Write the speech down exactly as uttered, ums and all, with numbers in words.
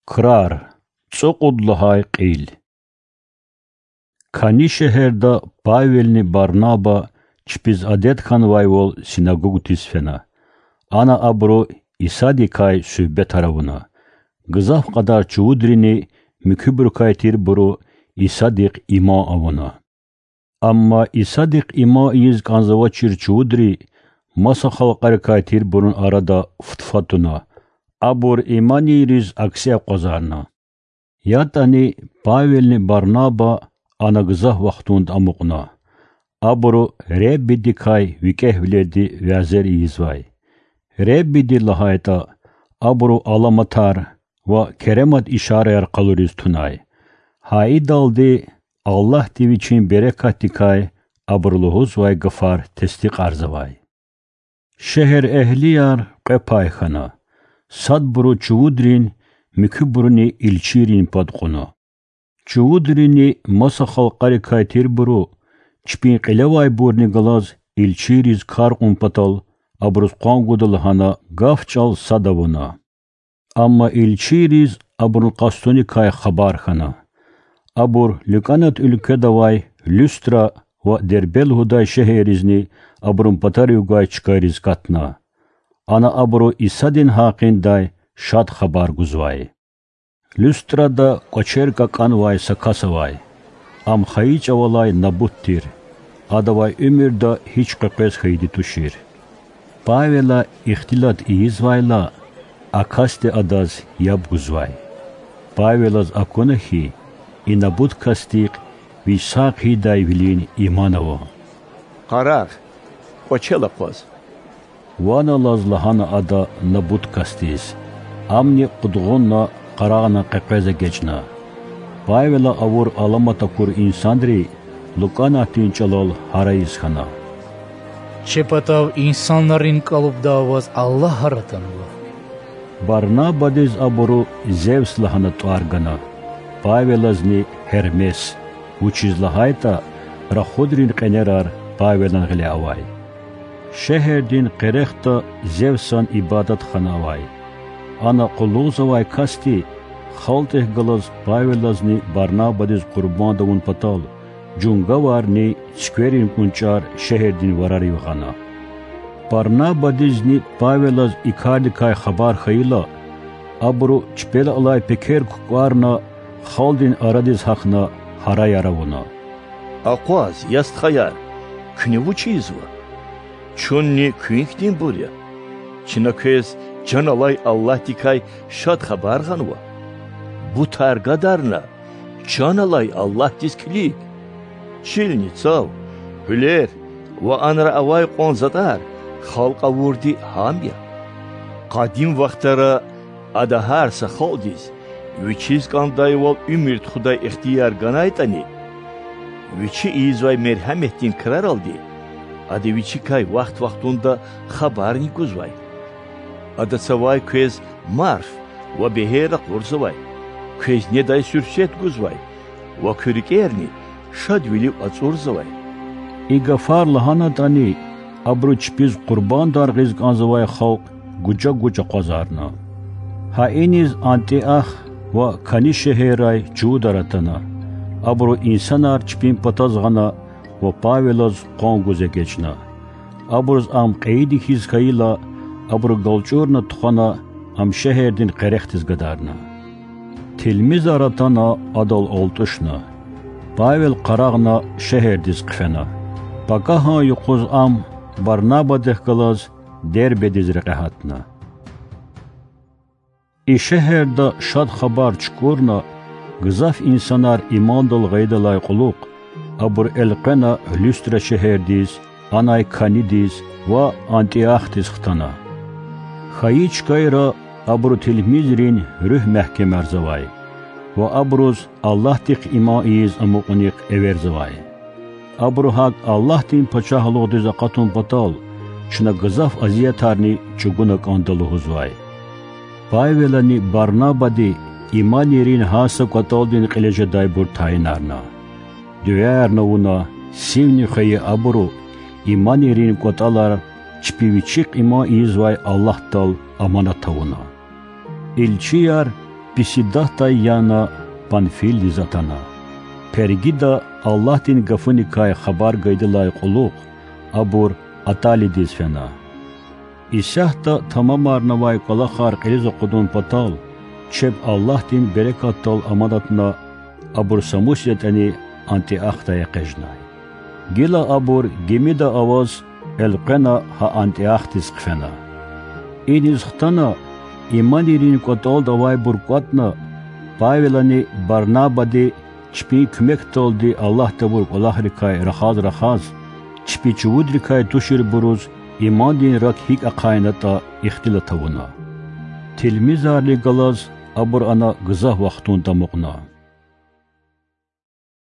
Krar, Цокудлахай Qil. Kani şehirde Pavelni Barnaba çpiz adet kanvayvol sinagogu tisfena. Ana abro isadikay sübbe taravuna. Gızaf kadar çuudrini mükübür kaytir buru isadik ima avuna. Amma isadik ima iz kanzava çir çuudri masa halqar kaytir burun arada futfatuna. Abur imani riz aksiya qozarna. Yatani Pavelni Barnaba ana gızah vaxtund amuqna. Aburu Rebbi dikay vikehvledi vezer izvay. Rebbi di lahayta aburu alamatar ve keremat işareyer kaluriz tunay. Hai daldi Allah diviçin berekat dikay aburluhuz vay gafar tesdik arzavay. Şehir ehliyar qepayxana. Sadburu çuvudrin mükübruni ilçirin padquna. Çuvudrini masa halqari kaytir buru çpin qilevay burni galaz ilçiriz karqun patal abruz qangudul hana gafçal sadavuna. Amma ilçiriz abrul qastuni kay xabar xana. Abur lükanat ülke davay lüstra ve derbel huday şeherizni abrun patariyugay çıkariz katna. Ana abru isadin haqin day şad xabar guzvay. Lüstrada koçerka kanvay sakasavay. Am xayiç avalay nabuttir. Adavay ömürda hiç qepes xeydi tuşir. Pavela ixtilat izvayla akaste adaz yab guzvay. Pavelaz akonahi inabut kastik visaq hiday vilin imanavo. Qarar, koçela qoz. Vana lazlahana ada nabut kastiz. Amni qudğunna qarağına qepeze geçna. Pavela avur alamata kur insandri Lukana tinçalol harayız xana. Çepatav insanların kalıp davaz Allah haratanıva. Barnaba diz aburu Zevs lahana tuargana. Pavelazni Hermes. Uçiz lahayta rakhudrin qenerar Pavelan gile avay. Şeherdin qerekta Zevsan ibadat xana avay. Ana quluzavay kasti xalteh galaz Pavelazni Barnaba diz qurban davun patal. Jungavarni skverin kunçar şeherdin varari vxana. Barnaba dizni Pavelaz ikardi kay xabar xayla. Abru çpela alay peker kukvarna xaldin aradiz haqna haray aravuna. Aqoaz yast xayar. Knevuçi izva. Çunni küinkdin burya. Çinakez canalay Allah dikay şad xabar xanva. Bu targadarna canalay Allah disklik. Çilnitsov, hüler ve anra avay qonzatar xalqa vurdi hamya. Qadim vaqtara adaharsa xaldiz, vichiz qandayvol ümirt xuday ixtiyar ganaytani, vichi izvay merhamettin kirar aldi, adi vichi kay vaqt vaqtunda xabarni guzvay. Ada savay kvez marf ve behera qurzavay, kvez neday sürset guzvay, ve kürikerni şadvili atsurzavay. İgafar lahana tani abru çpiz qurban dar rizq anzavay xalq guca guca qozarna. Ha eniz antiah ve kani şeheray çudaratana. Abru insanar çpin patazgana ve Pavelaz qonguze geçna. Abruz am qeydi hizkayla abru galçurna tuxana am şeherdin qerextiz gadarna. Tilmiz aratana adal oltuşna. Pavel qarağna şeherdis qifena. Pakaha yuquz am Barnaba dehkalaz derbediz reqahatna. İ şeherde şad xabar çukurna gızaf insanar imandal gaydalay quluq abur elqena lüstra şeherdis anay kanidiz ve antiahtis xtana. Xayiç kayra abur tilmizrin rüh mehkem arzavay. Ve abruz Allah dik imaiz amuqniq everzavay. Abru haq Allah din paçahluq diza qatun patal, çuna gızaf aziyatarni çugunak andalu huzvay. Pavelani Barnaba di imanirin hasa qatal din qileje daybur tayinarna. Düver navuna sivni xayi abru imanirin qatalar çpiviçik ima izvay Allah tal amanatavuna. İlçiyar Писидахта яна панфил лизатана. Пергида Аллах дин гафуникай хабар гайдилай кулук, абур атали дизфена. Исяхта тамамарнавай калахар элиза кудун патал, чеб Аллах дин берекаттал амадатна абур самусятани анти ахта яқежнай. Гила абур гемида аваз элқена ха анти ахтис қфена. Ин изхтана иманирин котол давай буркватна Павелани Барнабади чпи кмектолди Аллах табур Аллахрикай рахаз рахаз чпи чувудрикай тушир буруз имандин рак хик акайната ихтилатавуна. Tilmizarli galaz abur ana gızah vaxtunda muqna.